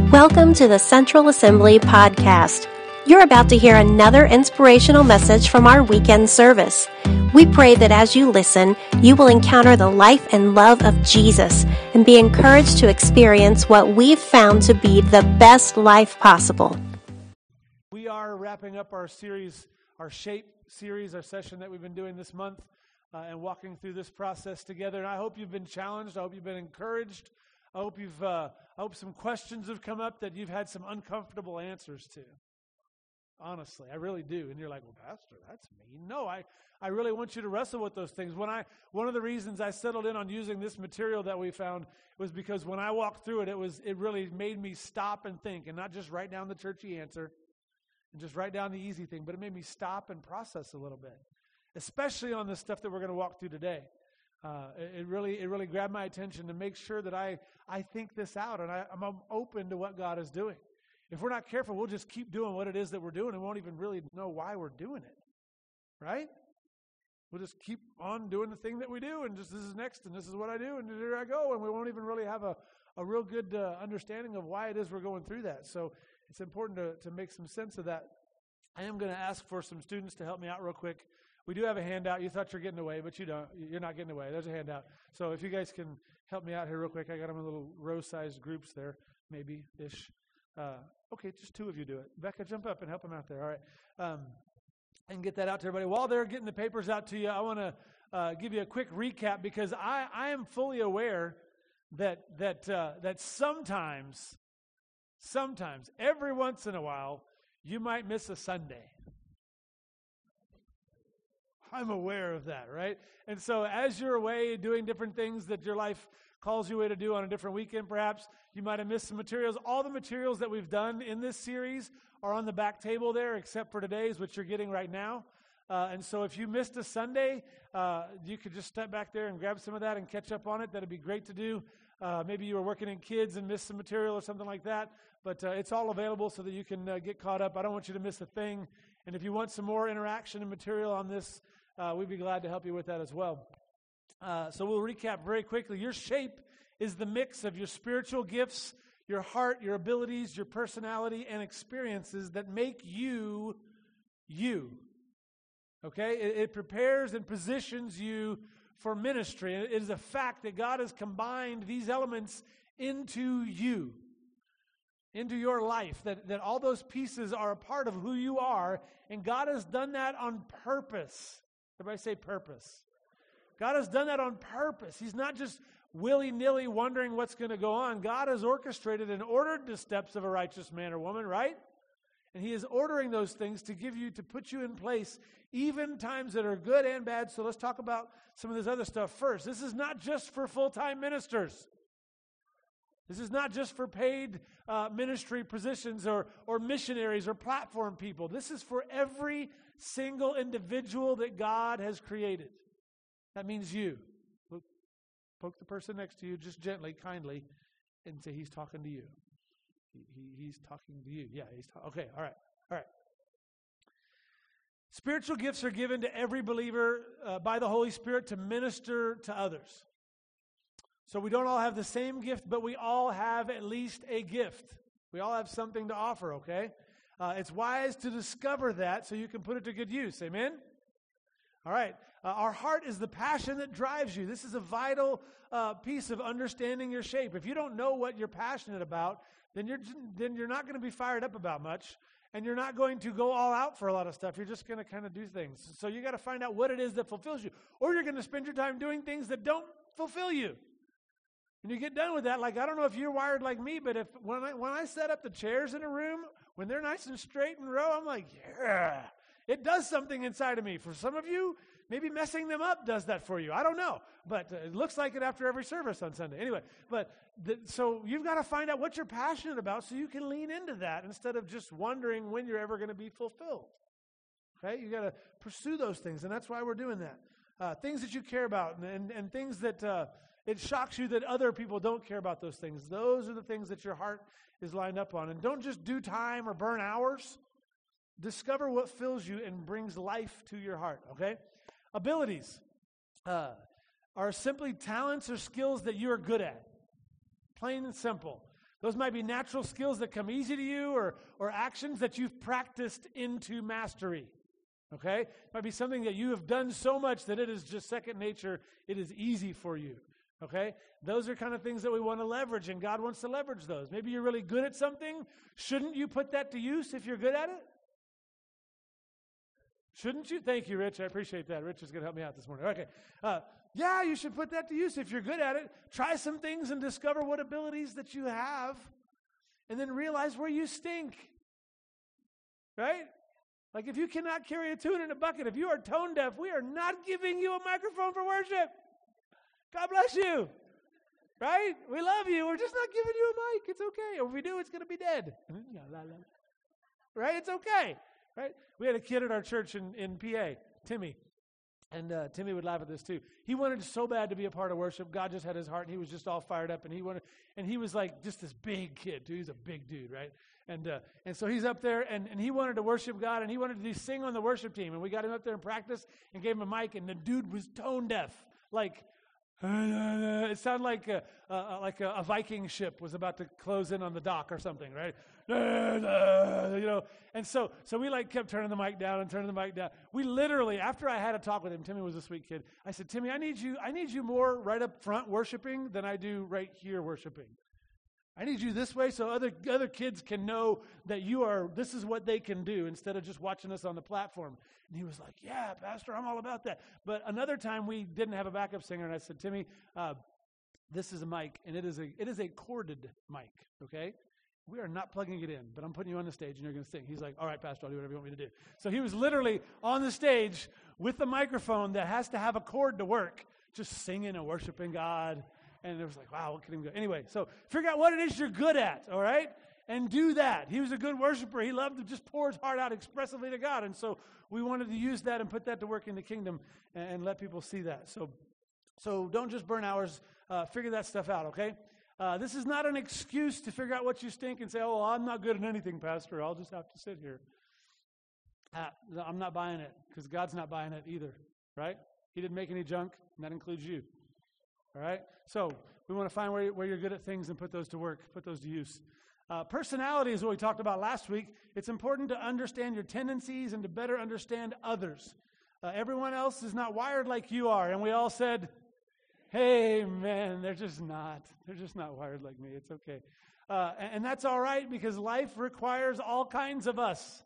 Welcome to the Central Assembly Podcast. You're about to hear another inspirational message from our weekend service. We pray that as you listen, you will encounter the life and love of Jesus and be encouraged to experience what we've found to be the best life possible. We are wrapping up our series, our SHAPE series, our session that we've been doing this month and walking through this process together. And I hope you've been challenged. I hope you've been encouraged. I hope some questions have come up that you've had some uncomfortable answers to. Honestly, I really do. And you're like, well, Pastor, that's mean. No, I really want you to wrestle with those things. One of the reasons I settled in on using this material that we found was because when I walked through it, it really made me stop and think and not just write down the churchy answer and just write down the easy thing, but it made me stop and process a little bit, especially on the stuff that we're going to walk through today. It really grabbed my attention to make sure that I think this out and I'm open to what God is doing. If we're not careful, we'll just keep doing what it is that we're doing and won't even really know why we're doing it, right? We'll just keep on doing the thing that we do and just this is next and this is what I do and here I go, and we won't even really have a real good understanding of why it is we're going through that. So it's important to make some sense of that. I am going to ask for some students to help me out real quick. We do have a handout. You thought you're getting away, but you don't. You're not getting away. There's a handout. So if you guys can help me out here real quick. I got them in little row-sized groups there, maybe-ish. Okay, just two of you do it. Becca, jump up and help them out there. All right. And get that out to everybody. While they're getting the papers out to you, I want to give you a quick recap because I am fully aware that sometimes, every once in a while, you might miss a Sunday. I'm aware of that, right? And so as you're away doing different things that your life calls you away to do on a different weekend, perhaps, you might have missed some materials. All the materials that we've done in this series are on the back table there, except for today's, which you're getting right now. And so if you missed a Sunday, you could just step back there and grab some of that and catch up on it. That'd be great to do. Maybe you were working in kids and missed some material or something like that. But it's all available so that you can get caught up. I don't want you to miss a thing. And if you want some more interaction and material on this, we'd be glad to help you with that as well. So we'll recap very quickly. Your shape is the mix of your spiritual gifts, your heart, your abilities, your personality, and experiences that make you, you. Okay? It prepares and positions you for ministry. It is a fact that God has combined these elements into you, into your life, that all those pieces are a part of who you are, and God has done that on purpose. Everybody say purpose. God has done that on purpose. He's not just willy-nilly wondering what's going to go on. God has orchestrated and ordered the steps of a righteous man or woman, right? And He is ordering those things to put you in place, even times that are good and bad. So let's talk about some of this other stuff first. This is not just for full-time ministers. This is not just for paid ministry positions or missionaries or platform people. This is for every single individual that God has created. That means you. Look, poke the person next to you just gently, kindly, and say, he's talking to you. He's talking to you. Yeah, okay, all right. Spiritual gifts are given to every believer by the Holy Spirit to minister to others. So we don't all have the same gift, but we all have at least a gift. We all have something to offer, okay? It's wise to discover that so you can put it to good use. Amen? All right. Our heart is the passion that drives you. This is a vital piece of understanding your shape. If you don't know what you're passionate about, then you're not going to be fired up about much, and you're not going to go all out for a lot of stuff. You're just going to kind of do things. So you got to find out what it is that fulfills you, or you're going to spend your time doing things that don't fulfill you. When you get done with that, like I don't know if you're wired like me, but when I set up the chairs in a room, when they're nice and straight in a row, I'm like, yeah. It does something inside of me. For some of you, maybe messing them up does that for you. I don't know. But it looks like it after every service on Sunday. Anyway, so you've got to find out what you're passionate about so you can lean into that instead of just wondering when you're ever going to be fulfilled. Okay? You got to pursue those things, and that's why we're doing that. Things that you care about and things that it shocks you that other people don't care about those things. Those are the things that your heart is lined up on. And don't just do time or burn hours. Discover what fills you and brings life to your heart, okay? Abilities are simply talents or skills that you are good at. Plain and simple. Those might be natural skills that come easy to you or actions that you've practiced into mastery. Okay? It might be something that you have done so much that it is just second nature. It is easy for you. Okay? Those are kind of things that we want to leverage, and God wants to leverage those. Maybe you're really good at something. Shouldn't you put that to use if you're good at it? Shouldn't you? Thank you, Rich. I appreciate that. Rich is going to help me out this morning. Okay. Yeah, you should put that to use if you're good at it. Try some things and discover what abilities that you have, and then realize where you stink. Right? Like if you cannot carry a tune in a bucket, if you are tone deaf, we are not giving you a microphone for worship. God bless you. Right? We love you. We're just not giving you a mic. It's okay. Or if we do, it's going to be dead. Right? It's okay. Right? We had a kid at our church in PA, Timmy. And Timmy would laugh at this too. He wanted so bad to be a part of worship. God just had his heart, and he was just all fired up. And he was like just this big kid too. He's a big dude, right? And so he's up there, and he wanted to worship God, and he wanted to sing on the worship team. And we got him up there in practice and gave him a mic, and the dude was tone deaf, like it sounded like a Viking ship was about to close in on the dock or something, right? And so we like kept turning the mic down and turning the mic down. We literally, after I had a talk with him, Timmy was a sweet kid. I said, Timmy, I need you more right up front worshiping than I do right here worshiping. I need you this way so other kids can know that this is what they can do instead of just watching us on the platform. And he was like, yeah, Pastor, I'm all about that. But another time we didn't have a backup singer, and I said, Timmy, this is a mic, and it is a corded mic, okay? We are not plugging it in, but I'm putting you on the stage, and you're going to sing. He's like, all right, Pastor, I'll do whatever you want me to do. So he was literally on the stage with a microphone that has to have a cord to work, just singing and worshiping God. And it was like, wow, what can he go? Anyway, so figure out what it is you're good at, all right? And do that. He was a good worshiper. He loved to just pour his heart out expressively to God. And so we wanted to use that and put that to work in the kingdom and let people see that. So don't just burn hours. Figure that stuff out, okay? This is not an excuse to figure out what you stink and say, oh, well, I'm not good at anything, Pastor. I'll just have to sit here. I'm not buying it because God's not buying it either, right? He didn't make any junk, and that includes you. All right? So we want to find where you're good at things and put those to work, put those to use. Personality is what we talked about last week. It's important to understand your tendencies and to better understand others. Everyone else is not wired like you are. And we all said, hey, man, they're just not. They're just not wired like me. It's okay. And that's all right because life requires all kinds of us.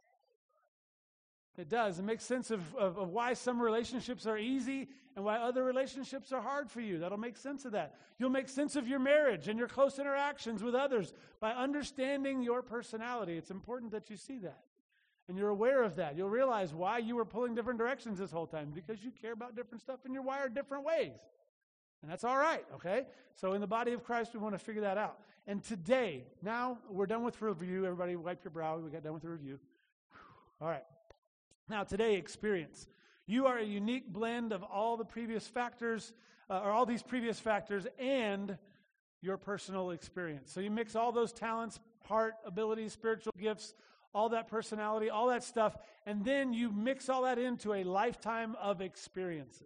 It does. It makes sense of why some relationships are easy and why other relationships are hard for you. That'll make sense of that. You'll make sense of your marriage and your close interactions with others by understanding your personality. It's important that you see that. And you're aware of that. You'll realize why you were pulling different directions this whole time, because you care about different stuff and you're wired different ways. And that's all right, okay? So in the body of Christ, we want to figure that out. And today, now we're done with review. Everybody wipe your brow. We got done with the review. All right. Now, today, experience. You are a unique blend of all the previous factors, or all these previous factors, and your personal experience. So you mix all those talents, heart, abilities, spiritual gifts, all that personality, all that stuff, and then you mix all that into a lifetime of experiences.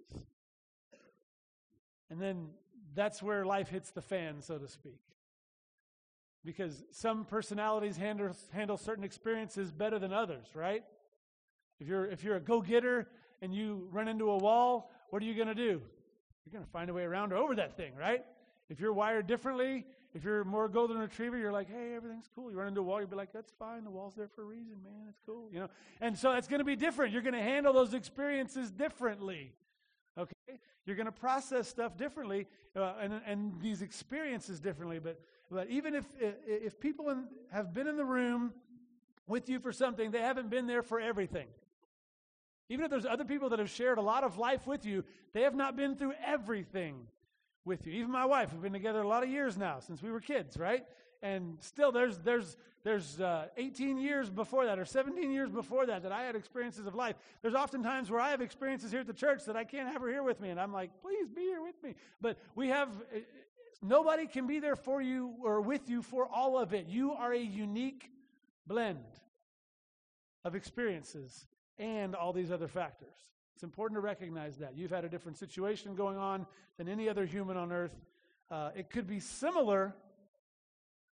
And then that's where life hits the fan, so to speak. Because some personalities handle certain experiences better than others, right? If you're a go-getter and you run into a wall, what are you going to do? You're going to find a way around or over that thing, right? If you're wired differently, if you're more golden retriever, you're like, hey, everything's cool. You run into a wall, you'll be like, that's fine. The wall's there for a reason, man. It's cool, you know. And so it's going to be different. You're going to handle those experiences differently, okay? You're going to process stuff differently and these experiences differently. But even if people have been in the room with you for something, they haven't been there for everything. Even if there's other people that have shared a lot of life with you, they have not been through everything with you. Even my wife, we've been together a lot of years now, since we were kids, right? And still there's 18 years before that or 17 years before that I had experiences of life. There's often times where I have experiences here at the church that I can't have her here with me, and I'm like, please be here with me. But nobody can be there for you or with you for all of it. You are a unique blend of experiences and all these other factors. It's important to recognize that. You've had a different situation going on than any other human on earth. It could be similar,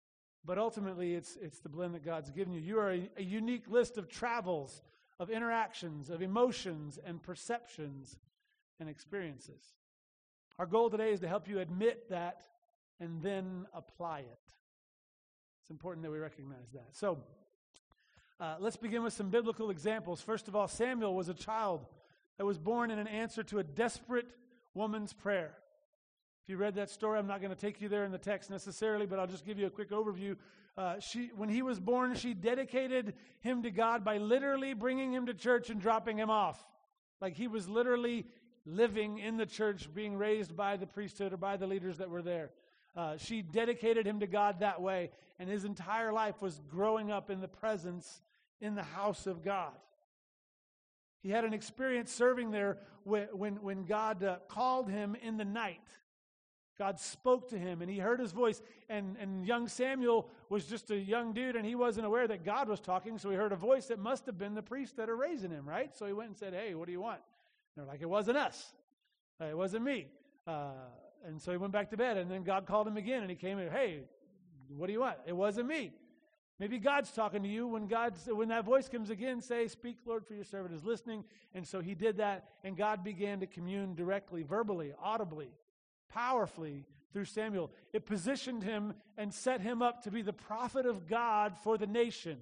But ultimately, it's the blend that God's given you. You are a unique list of travels, of interactions, of emotions and perceptions and experiences. Our goal today is to help you admit that and then apply it. It's important that we recognize that. So, let's begin with some biblical examples. First of all, Samuel was a child that was born in an answer to a desperate woman's prayer. If you read that story, I'm not going to take you there in the text necessarily, but I'll just give you a quick overview. When he was born, she dedicated him to God by literally bringing him to church and dropping him off. Like he was literally living in the church, being raised by the priesthood or by the leaders that were there. She dedicated him to God that way, and his entire life was growing up in the presence in the house of God. He had an experience serving there when God called him in the night. God spoke to him, and he heard his voice. And young Samuel was just a young dude, and he wasn't aware that God was talking, so he heard a voice that must have been the priest that are raising him, right? So he went and said, "Hey, what do you want?" And they're like, "It wasn't us. It wasn't me." And so he went back to bed, and then God called him again, and he came in, "Hey, what do you want?" "It wasn't me." Maybe God's talking to you. When that voice comes again, say, "Speak, Lord, for your servant is listening." And so he did that, and God began to commune directly, verbally, audibly, powerfully through Samuel. It positioned him and set him up to be the prophet of God for the nation.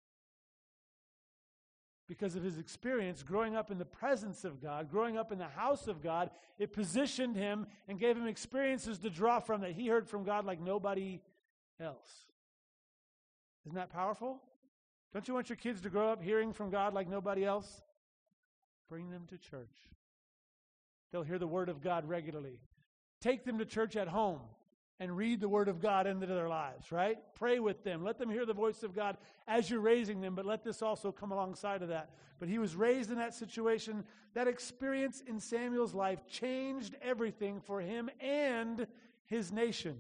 Because of his experience growing up in the presence of God, growing up in the house of God, it positioned him and gave him experiences to draw from that he heard from God like nobody else. Isn't that powerful? Don't you want your kids to grow up hearing from God like nobody else? Bring them to church. They'll hear the Word of God regularly. Take them to church at home and read the Word of God into their lives, right? Pray with them. Let them hear the voice of God as you're raising them, but let this also come alongside of that. But he was raised in that situation. That experience in Samuel's life changed everything for him and his nation.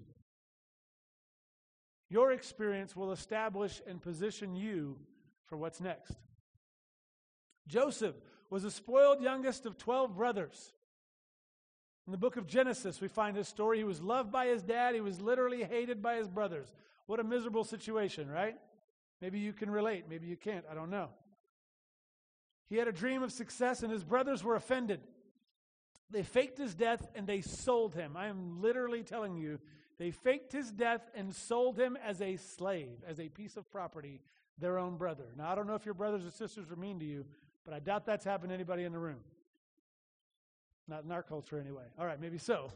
Your experience will establish and position you for what's next. Joseph was a spoiled youngest of 12 brothers. In the book of Genesis, we find his story. He was loved by his dad. He was literally hated by his brothers. What a miserable situation, right? Maybe you can relate. Maybe you can't. I don't know. He had a dream of success, and his brothers were offended. They faked his death, and they sold him. I am literally telling you, they faked his death and sold him as a slave, as a piece of property, their own brother. Now, I don't know if your brothers or sisters were mean to you, but I doubt that's happened to anybody in the room. Not in our culture anyway. All right, maybe so.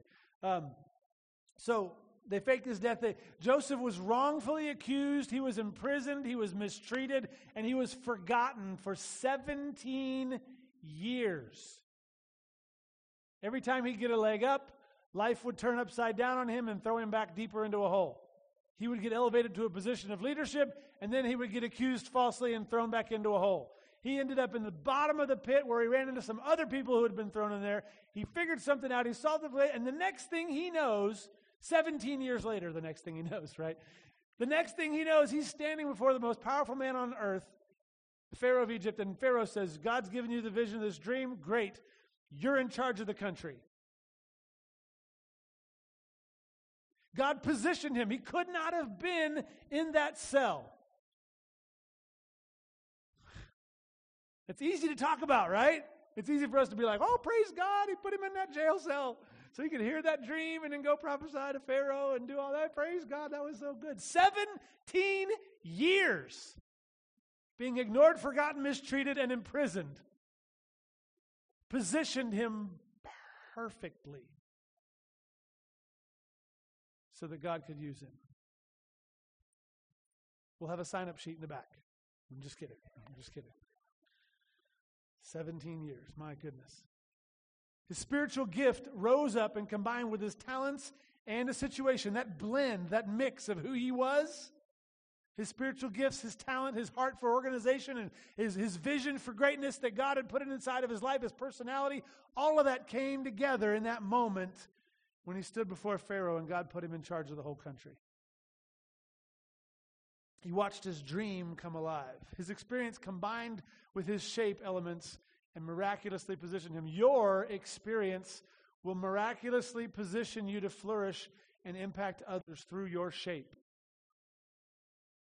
So they faked his death. Joseph was wrongfully accused. He was imprisoned. He was mistreated. And he was forgotten for 17 years. Every time he'd get a leg up, life would turn upside down on him and throw him back deeper into a hole. He would get elevated to a position of leadership, and then he would get accused falsely and thrown back into a hole. He ended up in the bottom of the pit where he ran into some other people who had been thrown in there. He figured something out. He solved the play. And the next thing he knows, 17 years later, the next thing he knows, right? The next thing he knows, he's standing before the most powerful man on earth, the Pharaoh of Egypt. And Pharaoh says, "God's given you the vision of this dream. Great. You're in charge of the country." God positioned him. He could not have been in that cell. It's easy to talk about, right? It's easy for us to be like, "Oh, praise God, he put him in that jail cell so he could hear that dream and then go prophesy to Pharaoh and do all that. Praise God, that was so good." 17 years being ignored, forgotten, mistreated, and imprisoned positioned him perfectly so that God could use him. We'll have a sign-up sheet in the back. I'm just kidding. 17 years, my goodness. His spiritual gift rose up and combined with his talents and a situation, that blend, that mix of who he was, his spiritual gifts, his talent, his heart for organization, and his vision for greatness that God had put inside of his life, his personality, all of that came together in that moment when he stood before Pharaoh and God put him in charge of the whole country. He watched his dream come alive. His experience combined with his shape elements and miraculously positioned him. Your experience will miraculously position you to flourish and impact others through your shape.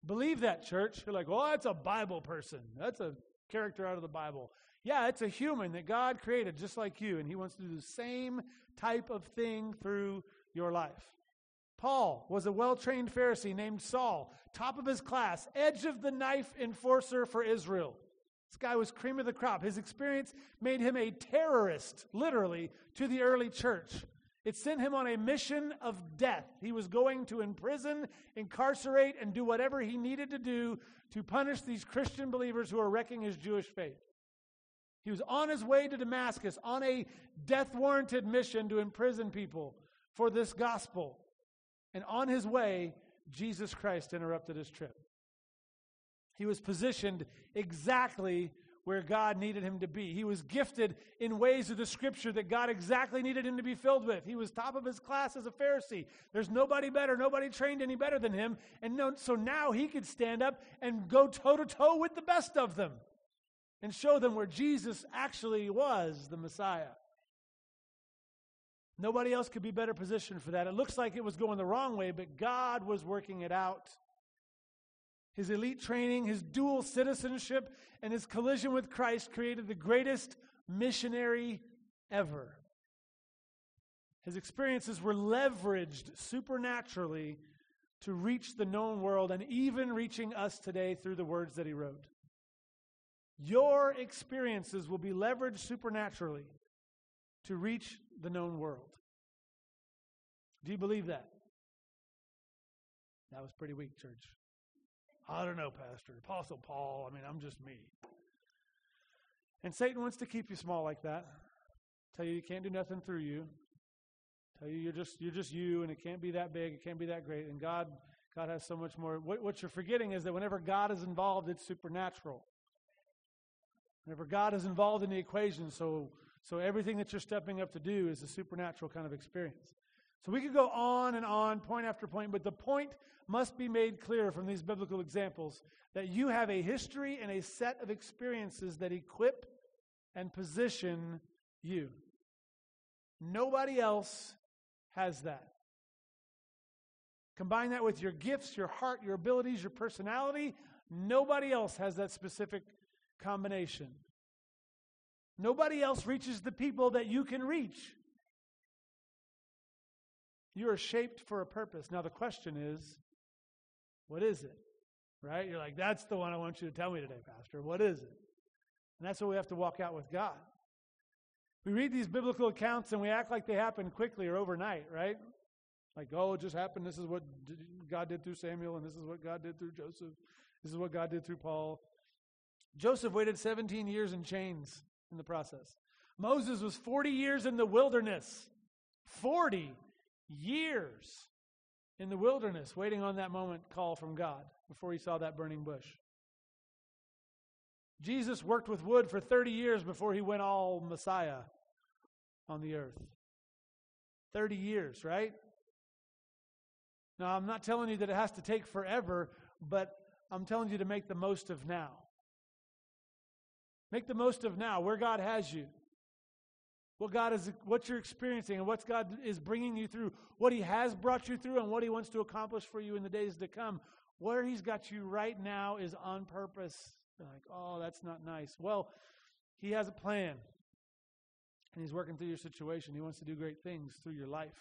Believe that, church. You're like, well, that's a Bible person. That's a character out of the Bible. Yeah, it's a human that God created just like you, and he wants to do the same type of thing through your life. Paul was a well-trained Pharisee named Saul, top of his class, edge of the knife enforcer for Israel. This guy was cream of the crop. His experience made him a terrorist, literally, to the early church. It sent him on a mission of death. He was going to imprison, incarcerate, and do whatever he needed to do to punish these Christian believers who are wrecking his Jewish faith. He was on his way to Damascus on a death-warranted mission to imprison people for this gospel. And on his way, Jesus Christ interrupted his trip. He was positioned exactly where God needed him to be. He was gifted in ways of the Scripture that God exactly needed him to be filled with. He was top of his class as a Pharisee. There's nobody better, nobody trained any better than him. And so now he could stand up and go toe-to-toe with the best of them and show them where Jesus actually was the Messiah. Nobody else could be better positioned for that. It looks like it was going the wrong way, but God was working it out. His elite training, his dual citizenship, and his collision with Christ created the greatest missionary ever. His experiences were leveraged supernaturally to reach the known world and even reaching us today through the words that he wrote. Your experiences will be leveraged supernaturally to reach the known world. Do you believe that? That was pretty weak, church. I don't know, Pastor. Apostle Paul, I'm just me. And Satan wants to keep you small like that. Tell you can't do nothing through you. Tell you you're just you, and it can't be that big, it can't be that great. And God has so much more. What you're forgetting is that whenever God is involved, it's supernatural. Whenever God is involved in the equation, so everything that you're stepping up to do is a supernatural kind of experience. So we could go on and on, point after point, but the point must be made clear from these biblical examples that you have a history and a set of experiences that equip and position you. Nobody else has that. Combine that with your gifts, your heart, your abilities, your personality. Nobody else has that specific combination. Nobody else reaches the people that you can reach. You are shaped for a purpose. Now the question is, what is it? Right? You're like, that's the one I want you to tell me today, Pastor. What is it? And that's what we have to walk out with God. We read these biblical accounts and we act like they happen quickly or overnight, right? Like, oh, it just happened. This is what God did through Samuel, and this is what God did through Joseph. This is what God did through Paul. Joseph waited 17 years in chains in the process. Moses was 40 years in the wilderness. 40 years in the wilderness, waiting on that moment call from God before he saw that burning bush. Jesus worked with wood for 30 years before he went all Messiah on the earth. 30 years, right? Now, I'm not telling you that it has to take forever, but I'm telling you to make the most of now. Make the most of now, where God has you. What you're experiencing and what God is bringing you through, what he has brought you through and what he wants to accomplish for you in the days to come. Where he's got you right now is on purpose. You're like, oh, that's not nice. Well, he has a plan. And he's working through your situation. He wants to do great things through your life.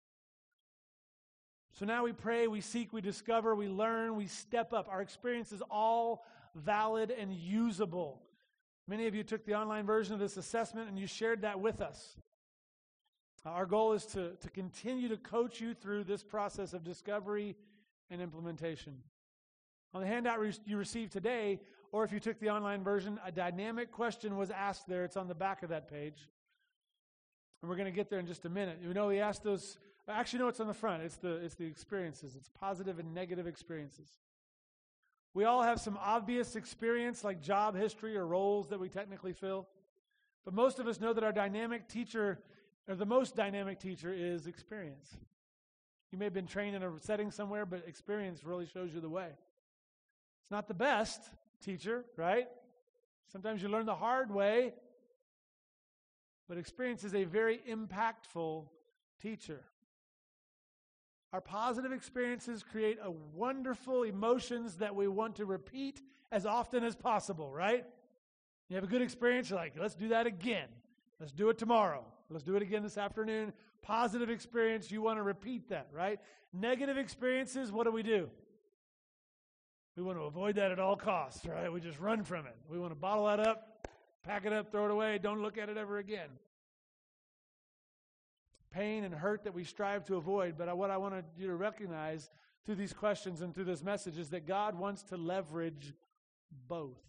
So now we pray, we seek, we discover, we learn, we step up. Our experience is all valid and usable. Many of you took the online version of this assessment and you shared that with us. Our goal is to continue to coach you through this process of discovery and implementation. On the handout you received today, or if you took the online version, a dynamic question was asked there. It's on the back of that page. And we're going to get there in just a minute. You know, we asked those. Actually, no, it's on the front. It's the experiences. It's positive and negative experiences. We all have some obvious experience like job history or roles that we technically fill. But most of us know that our dynamic teacher, or the most dynamic teacher, is experience. You may have been trained in a setting somewhere, but experience really shows you the way. It's not the best teacher, right? Sometimes you learn the hard way. But experience is a very impactful teacher. Our positive experiences create a wonderful emotions that we want to repeat as often as possible, right? You have a good experience, you're like, let's do that again. Let's do it tomorrow. Let's do it again this afternoon. Positive experience, you want to repeat that, right? Negative experiences, what do? We want to avoid that at all costs, right? We just run from it. We want to bottle that up, pack it up, throw it away, don't look at it ever again. Pain and hurt that we strive to avoid, but what I want you to recognize through these questions and through this message is that God wants to leverage both.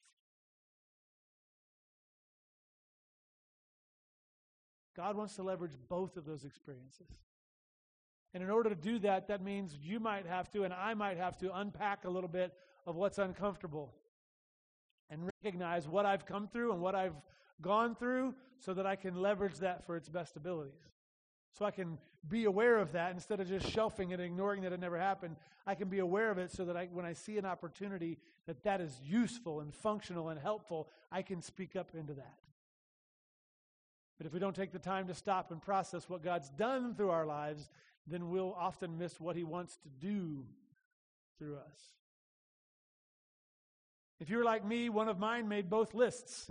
God wants to leverage both of those experiences. And in order to do that, that means you might have to, and I might have to, unpack a little bit of what's uncomfortable and recognize what I've come through and what I've gone through so that I can leverage that for its best abilities. So I can be aware of that instead of just shelving it and ignoring that it never happened. I can be aware of it so that when I see an opportunity that is useful and functional and helpful, I can speak up into that. But if we don't take the time to stop and process what God's done through our lives, then we'll often miss what He wants to do through us. If you're like me, one of mine made both lists.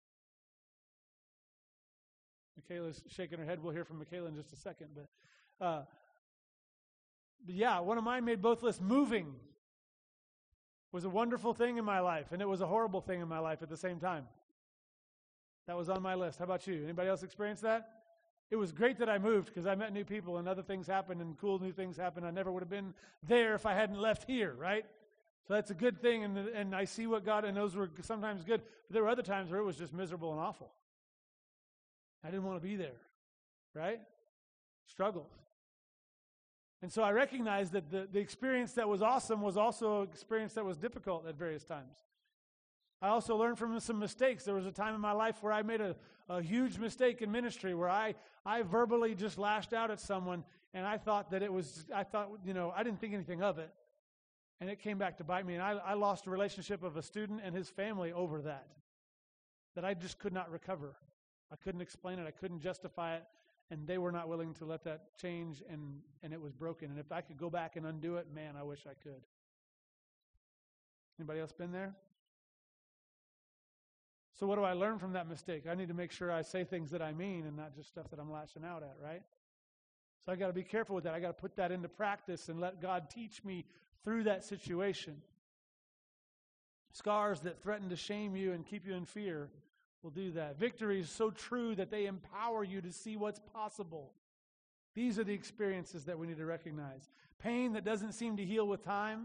Michaela's shaking her head. We'll hear from Michaela in just a second. But yeah, one of mine made both lists. Moving was a wonderful thing in my life, and it was a horrible thing in my life at the same time. That was on my list. How about you? Anybody else experience that? It was great that I moved because I met new people and other things happened and cool new things happened. I never would have been there if I hadn't left here, right? So that's a good thing, and I see what God, and those were sometimes good. But there were other times where it was just miserable and awful. I didn't want to be there, right? Struggled. And so I recognized that the experience that was awesome was also an experience that was difficult at various times. I also learned from some mistakes. There was a time in my life where I made a huge mistake in ministry where I verbally just lashed out at someone, and I thought, I didn't think anything of it. And it came back to bite me, and I lost a relationship of a student and his family over that I just could not recover. I couldn't explain it. I couldn't justify it, and they were not willing to let that change, and it was broken. And if I could go back and undo it, man, I wish I could. Anybody else been there? So what do I learn from that mistake? I need to make sure I say things that I mean and not just stuff that I'm lashing out at, right? So I got to be careful with that. I got to put that into practice and let God teach me through that situation. Scars that threaten to shame you and keep you in fear will do that. Victory is so true that they empower you to see what's possible. These are the experiences that we need to recognize. Pain that doesn't seem to heal with time,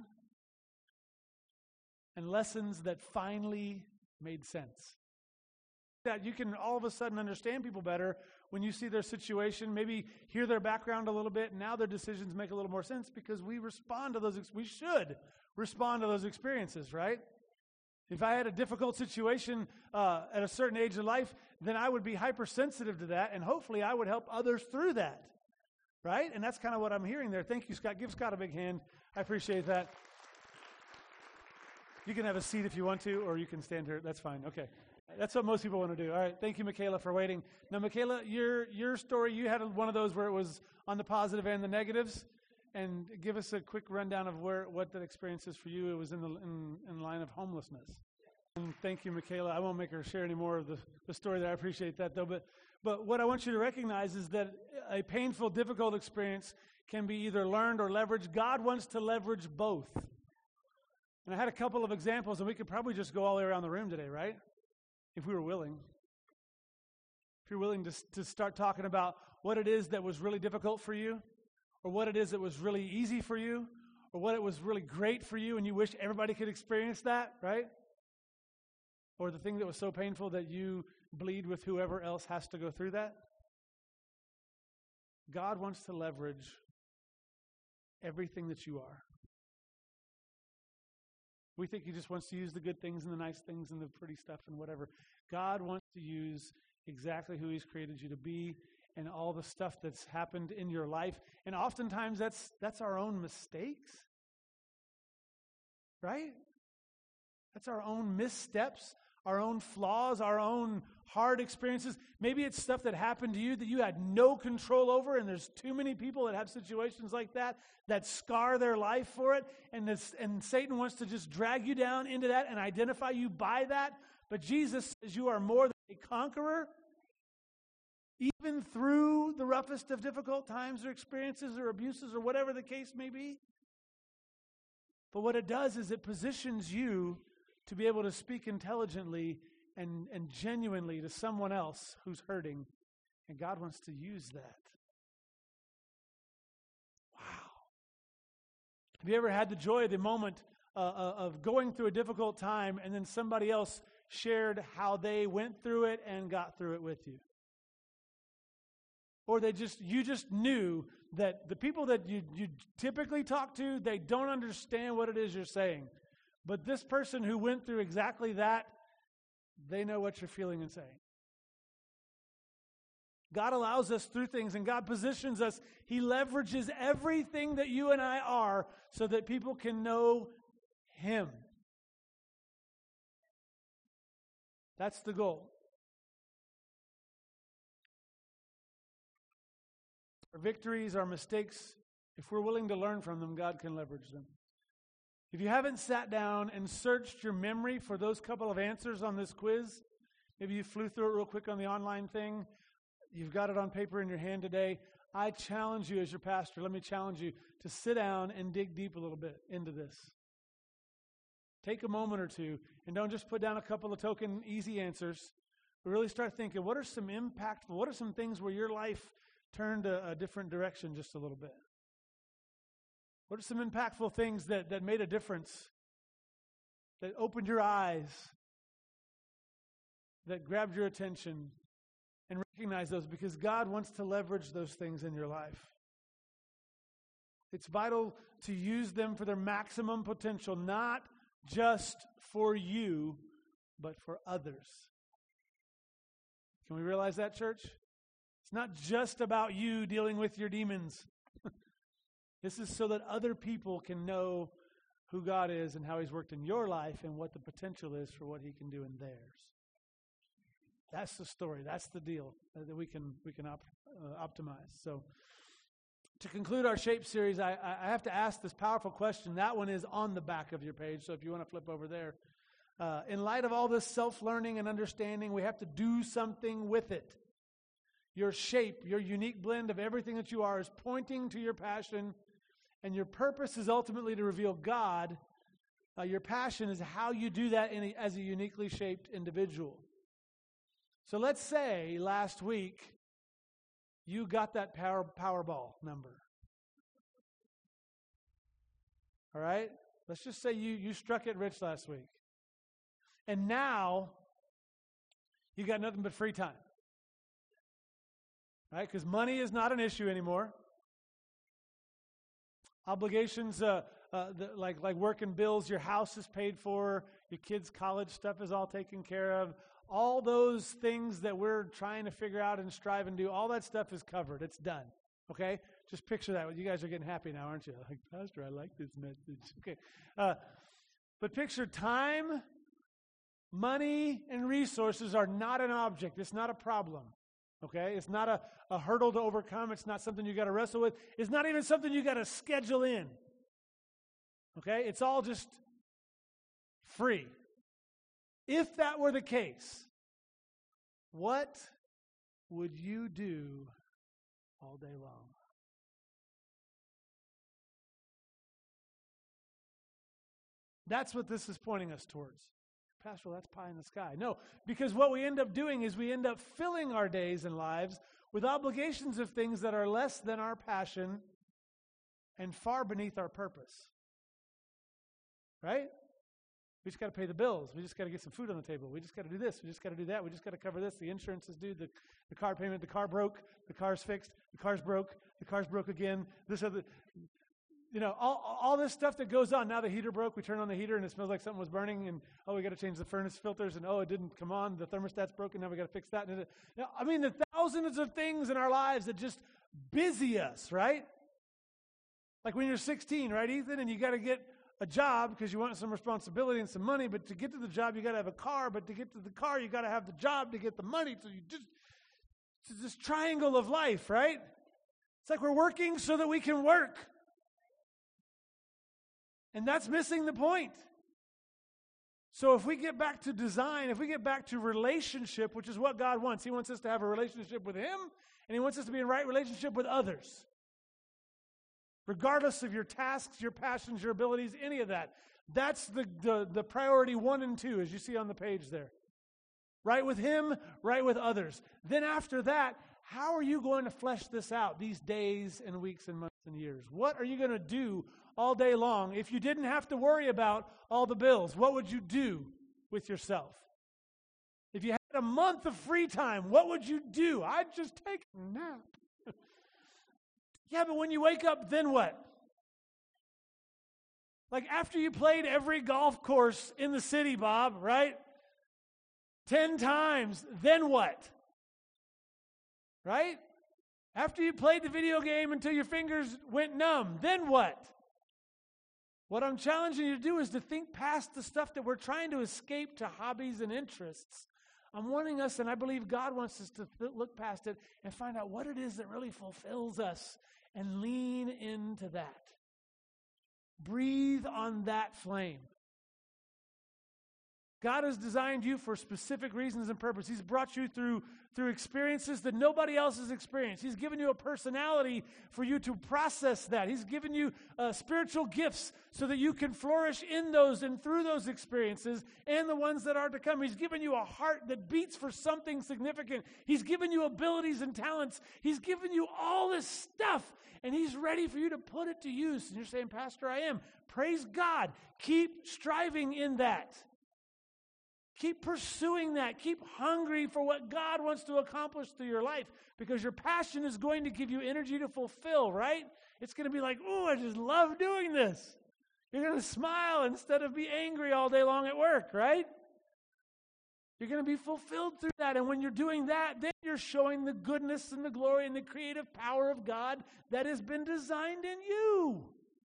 and lessons that finally made sense. That you can all of a sudden understand people better when you see their situation, maybe hear their background a little bit, and now their decisions make a little more sense because we respond to those. We should respond to those experiences, right? If I had a difficult situation at a certain age of life, then I would be hypersensitive to that, and hopefully I would help others through that, right? And that's kind of what I'm hearing there. Thank you, Scott. Give Scott a big hand. I appreciate that. You can have a seat if you want to, or you can stand here. That's fine. Okay. That's what most people want to do. All right. Thank you, Michaela, for waiting. Now, Michaela, your story, you had one of those where it was on the positive and the negatives. And give us a quick rundown of what that experience is for you. It was in line of homelessness. And thank you, Michaela. I won't make her share any more of the story there. I appreciate that, though. But what I want you to recognize is that a painful, difficult experience can be either learned or leveraged. God wants to leverage both. And I had a couple of examples, and we could probably just go all the way around the room today, right? If we were willing. If you're willing to start talking about what it is that was really difficult for you, or what it is that was really easy for you, or what it was really great for you and you wish everybody could experience that, right? Or the thing that was so painful that you bleed with whoever else has to go through that. God wants to leverage everything that you are. We think He just wants to use the good things and the nice things and the pretty stuff and whatever. God wants to use exactly who He's created you to be and all the stuff that's happened in your life. And oftentimes that's our own mistakes, right? That's our own missteps, our own flaws, our own hard experiences. Maybe it's stuff that happened to you that you had no control over, and there's too many people that have situations like that scar their life for it, and Satan wants to just drag you down into that and identify you by that. But Jesus says you are more than a conqueror, even through the roughest of difficult times or experiences or abuses or whatever the case may be. But what it does is it positions you to be able to speak intelligently and genuinely to someone else who's hurting. And God wants to use that. Wow. Have you ever had the joy of the moment of going through a difficult time and then somebody else shared how they went through it and got through it with you? Or you just knew that the people that you typically talk to, they don't understand what it is you're saying. But this person who went through exactly that, they know what you're feeling and saying. God allows us through things, and God positions us. He leverages everything that you and I are so that people can know Him. That's the goal. Our victories, our mistakes, if we're willing to learn from them, God can leverage them. If you haven't sat down and searched your memory for those couple of answers on this quiz, maybe you flew through it real quick on the online thing, you've got it on paper in your hand today, I challenge you as your pastor, let me challenge you to sit down and dig deep a little bit into this. Take a moment or two, and don't just put down a couple of token easy answers, but really start thinking, what are some things where your life turned a different direction just a little bit? What are some impactful things that made a difference, that opened your eyes, that grabbed your attention? And recognize those, because God wants to leverage those things in your life. It's vital to use them for their maximum potential, not just for you, but for others. Can we realize that, church? It's not just about you dealing with your demons. This is so that other people can know who God is and how He's worked in your life and what the potential is for what He can do in theirs. That's the story. That's the deal that we can optimize. So, to conclude our Shape series, I have to ask this powerful question. That one is on the back of your page, so if you want to flip over there. In light of all this self-learning and understanding, we have to do something with it. Your shape, your unique blend of everything that you are, is pointing to your passion, and your purpose is ultimately to reveal God. Your passion is how you do that as a uniquely shaped individual. So let's say last week you got that Powerball number. All right? Let's just say you struck it rich last week. And now you got nothing but free time. Right? Because money is not an issue anymore. Obligations like work and bills, your house is paid for, your kids' college stuff is all taken care of. All those things that we're trying to figure out and strive and do, all that stuff is covered. It's done. Okay? Just picture that. You guys are getting happy now, aren't you? Like, Pastor, I like this message. Okay. But picture time, money, and resources are not an object. It's not a problem. Okay? It's not a hurdle to overcome. It's not something you got to wrestle with. It's not even something you got to schedule in. Okay? It's all just free. If that were the case, what would you do all day long? That's what this is pointing us towards. Pastor, that's pie in the sky. No, because what we end up doing is we end up filling our days and lives with obligations of things that are less than our passion and far beneath our purpose. Right? We just got to pay the bills. We just got to get some food on the table. We just got to do this. We just got to do that. We just got to cover this. The insurance is due. The car payment. The car broke. The car's fixed. The car's broke. The car's broke again. This other, all this stuff that goes on. Now the heater broke. We turn on the heater and it smells like something was burning. And we got to change the furnace filters. And it didn't come on. The thermostat's broken. Now we got to fix that. The thousands of things in our lives that just busy us, right? Like when you're 16, right, Ethan? And you got to get a job because you want some responsibility and some money, but to get to the job, you got to have a car, but to get to the car, you got to have the job to get the money. So it's this triangle of life, right? It's like we're working so that we can work. And that's missing the point. So if we get back to design, if we get back to relationship, which is what God wants, He wants us to have a relationship with Him, and He wants us to be in right relationship with others. Regardless of your tasks, your passions, your abilities, any of that. That's the priority 1 and 2, as you see on the page there. Right with Him, right with others. Then after that, how are you going to flesh this out these days and weeks and months and years? What are you going to do all day long? If you didn't have to worry about all the bills, what would you do with yourself? If you had a month of free time, what would you do? I'd just take a nap. Yeah, but when you wake up, then what? Like after you played every golf course in the city, Bob, right? 10 times, then what? Right? After you played the video game until your fingers went numb, then what? What I'm challenging you to do is to think past the stuff that we're trying to escape to hobbies and interests. I'm wanting us, and I believe God wants us to look past it and find out what it is that really fulfills us and lean into that. Breathe on that flame. God has designed you for specific reasons and purpose. He's brought you through experiences that nobody else has experienced. He's given you a personality for you to process that. He's given you spiritual gifts so that you can flourish in those and through those experiences and the ones that are to come. He's given you a heart that beats for something significant. He's given you abilities and talents. He's given you all this stuff, and He's ready for you to put it to use. And you're saying, Pastor, I am. Praise God. Keep striving in that. Keep pursuing that. Keep hungry for what God wants to accomplish through your life, because your passion is going to give you energy to fulfill, right? It's going to be like, oh, I just love doing this. You're going to smile instead of be angry all day long at work, right? You're going to be fulfilled through that. And when you're doing that, then you're showing the goodness and the glory and the creative power of God that has been designed in you.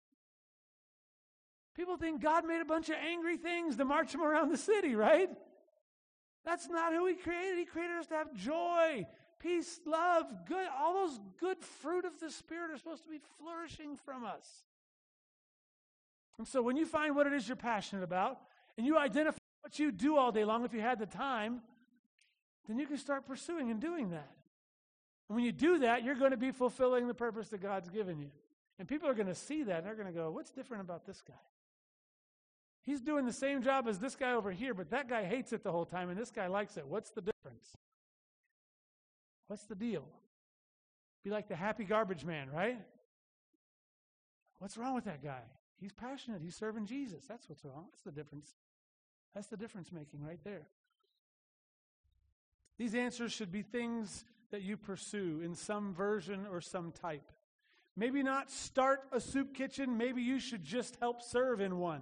People think God made a bunch of angry things to march them around the city, right? That's not who He created. He created us to have joy, peace, love, good. All those good fruit of the Spirit are supposed to be flourishing from us. And so when you find what it is you're passionate about, and you identify what you do all day long if you had the time, then you can start pursuing and doing that. And when you do that, you're going to be fulfilling the purpose that God's given you. And people are going to see that, and they're going to go, what's different about this guy? He's doing the same job as this guy over here, but that guy hates it the whole time, and this guy likes it. What's the difference? What's the deal? Be like the happy garbage man, right? What's wrong with that guy? He's passionate. He's serving Jesus. That's what's wrong. That's the difference. That's the difference making right there. These answers should be things that you pursue in some version or some type. Maybe not start a soup kitchen. Maybe you should just help serve in one.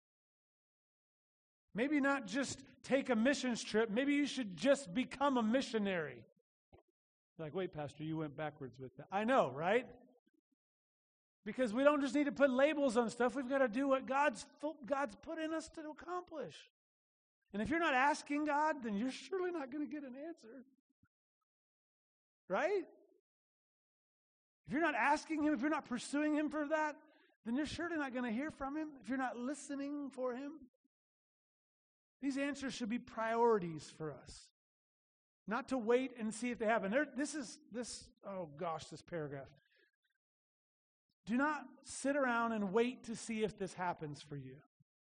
Maybe not just take a missions trip. Maybe you should just become a missionary. Like, wait, Pastor, you went backwards with that. I know, right? Because we don't just need to put labels on stuff. We've got to do what God's put in us to accomplish. And if you're not asking God, then you're surely not going to get an answer. Right? If you're not asking Him, if you're not pursuing Him for that, then you're surely not going to hear from Him. If you're not listening for Him. These answers should be priorities for us. Not to wait and see if they happen. This paragraph. Do not sit around and wait to see if this happens for you.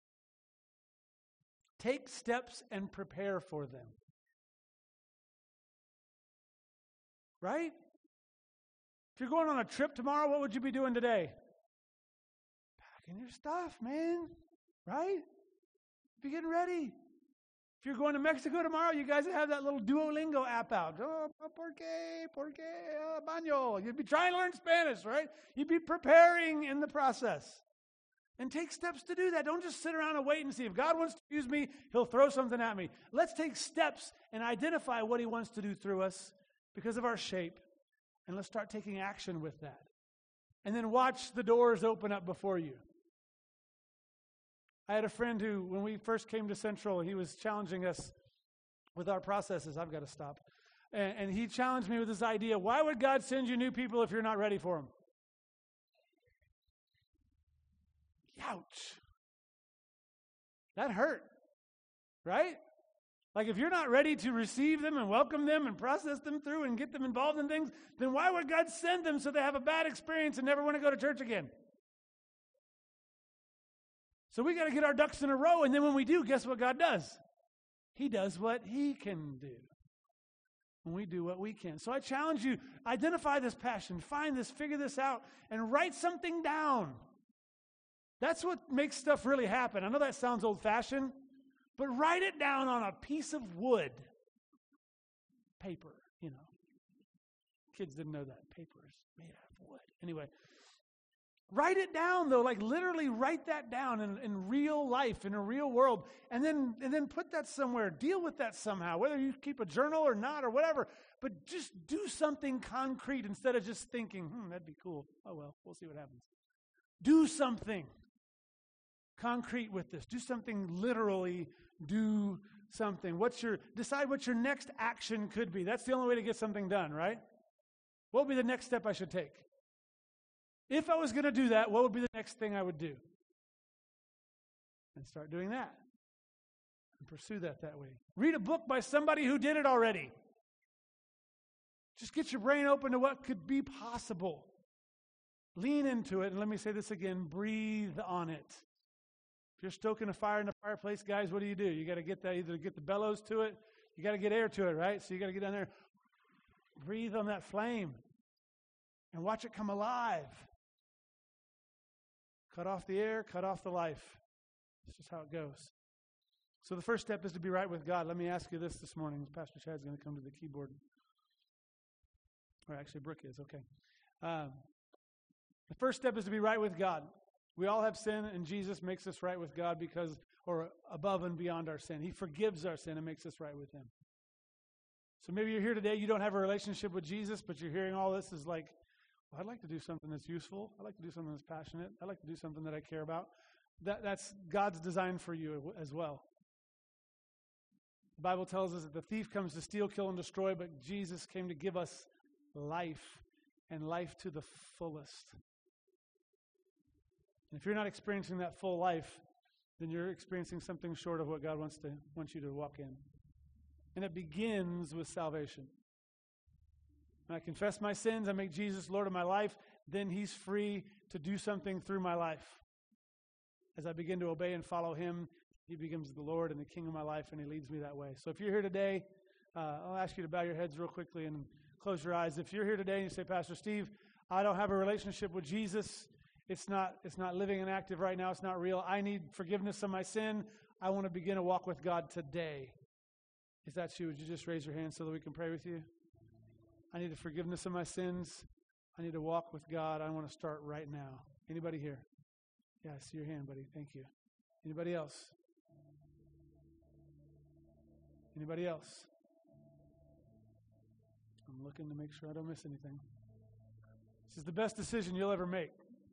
Take steps and prepare for them. Right? If you're going on a trip tomorrow, what would you be doing today? Packing your stuff, man. Right? Be getting ready. If you're going to Mexico tomorrow, you guys have that little Duolingo app out. Oh, por qué, baño. You'd be trying to learn Spanish, right? You'd be preparing in the process. And take steps to do that. Don't just sit around and wait and see. If God wants to use me, He'll throw something at me. Let's take steps and identify what He wants to do through us because of our shape. And let's start taking action with that. And then watch the doors open up before you. I had a friend who, when we first came to Central, he was challenging us with our processes. I've got to stop. And he challenged me with this idea, why would God send you new people if you're not ready for them? Ouch. That hurt, right? Like if you're not ready to receive them and welcome them and process them through and get them involved in things, then why would God send them so they have a bad experience and never want to go to church again? So we got to get our ducks in a row, and then when we do, guess what God does? He does what He can do. And we do what we can. So I challenge you, identify this passion, find this, figure this out, and write something down. That's what makes stuff really happen. I know that sounds old-fashioned, but write it down on a piece of wood. Paper, you know. Kids didn't know that. Paper is made out of wood. Anyway, write it down, though. Like literally write that down in real life, in a real world, and then put that somewhere. Deal with that somehow, whether you keep a journal or not or whatever. But just do something concrete instead of just thinking, that'd be cool. Oh, well, we'll see what happens. Do something concrete with this. Do something literally. Do something. Decide what your next action could be. That's the only way to get something done, right? What would be the next step I should take? If I was going to do that, what would be the next thing I would do? And start doing that. And pursue that way. Read a book by somebody who did it already. Just get your brain open to what could be possible. Lean into it, and let me say this again, breathe on it. If you're stoking a fire in the fireplace, guys, what do? You got to get that, either get the bellows to it, you got to get air to it, right? So you got to get down there, breathe on that flame, and watch it come alive. Cut off the air, cut off the life. That's just how it goes. So the first step is to be right with God. Let me ask you this morning. Pastor Chad's going to come to the keyboard. Or actually, Brooke is, okay. The first step is to be right with God. We all have sin, and Jesus makes us right with God or above and beyond our sin. He forgives our sin and makes us right with Him. So maybe you're here today, you don't have a relationship with Jesus, but you're hearing all this is like, well, I'd like to do something that's useful. I'd like to do something that's passionate. I'd like to do something that I care about. That's God's design for you as well. The Bible tells us that the thief comes to steal, kill, and destroy, but Jesus came to give us life, and life to the fullest. And if you're not experiencing that full life, then you're experiencing something short of what God wants you to walk in. And it begins with salvation. When I confess my sins, I make Jesus Lord of my life, then He's free to do something through my life. As I begin to obey and follow Him, He becomes the Lord and the King of my life, and He leads me that way. So if you're here today, I'll ask you to bow your heads real quickly and close your eyes. If you're here today and you say, Pastor Steve, I don't have a relationship with Jesus, it's not living and active right now, it's not real, I need forgiveness of my sin, I want to begin a walk with God today. If that's you, would you just raise your hand so that we can pray with you? I need the forgiveness of my sins. I need to walk with God. I want to start right now. Anybody here? Yeah, I see your hand, buddy. Thank you. Anybody else? Anybody else? I'm looking to make sure I don't miss anything. This is the best decision you'll ever make.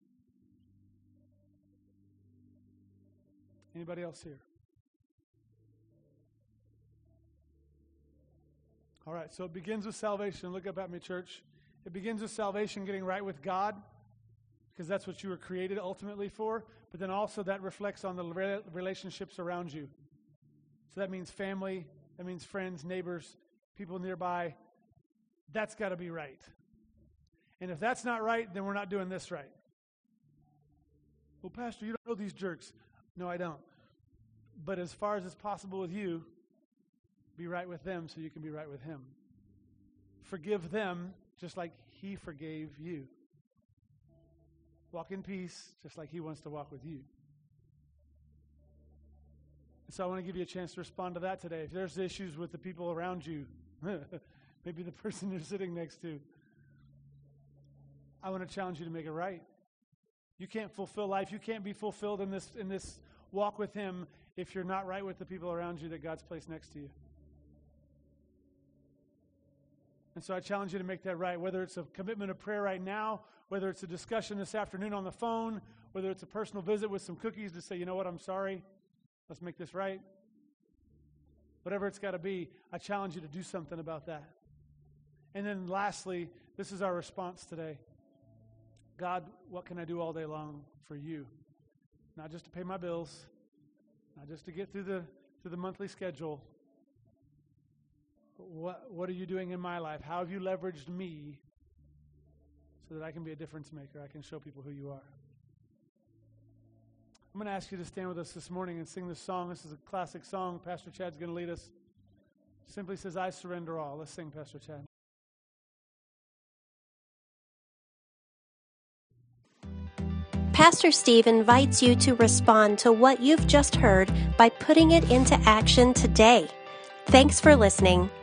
Anybody else here? All right, so it begins with salvation. Look up at me, church. It begins with salvation, getting right with God, because that's what you were created ultimately for. But then also that reflects on the relationships around you. So that means family, that means friends, neighbors, people nearby. That's got to be right. And if that's not right, then we're not doing this right. Well, Pastor, you don't know these jerks. No, I don't. But as far as it's possible with you, be right with them so you can be right with Him. Forgive them just like He forgave you. Walk in peace just like He wants to walk with you. So I want to give you a chance to respond to that today. If there's issues with the people around you, maybe the person you're sitting next to, I want to challenge you to make it right. You can't fulfill life. You can't be fulfilled in this walk with Him if you're not right with the people around you that God's placed next to you. And so I challenge you to make that right, whether it's a commitment of prayer right now, whether it's a discussion this afternoon on the phone, whether it's a personal visit with some cookies to say, you know what, I'm sorry, let's make this right. Whatever it's got to be, I challenge you to do something about that. And then lastly, this is our response today. God, what can I do all day long for you? Not just to pay my bills, not just to get through the monthly schedule. But what are you doing in my life? How have you leveraged me so that I can be a difference maker? I can show people who you are. I'm going to ask you to stand with us this morning and sing this song. This is a classic song. Pastor Chad's going to lead us. Simply says, I surrender all. Let's sing, Pastor Chad. Pastor Steve invites you to respond to what you've just heard by putting it into action today. Thanks for listening.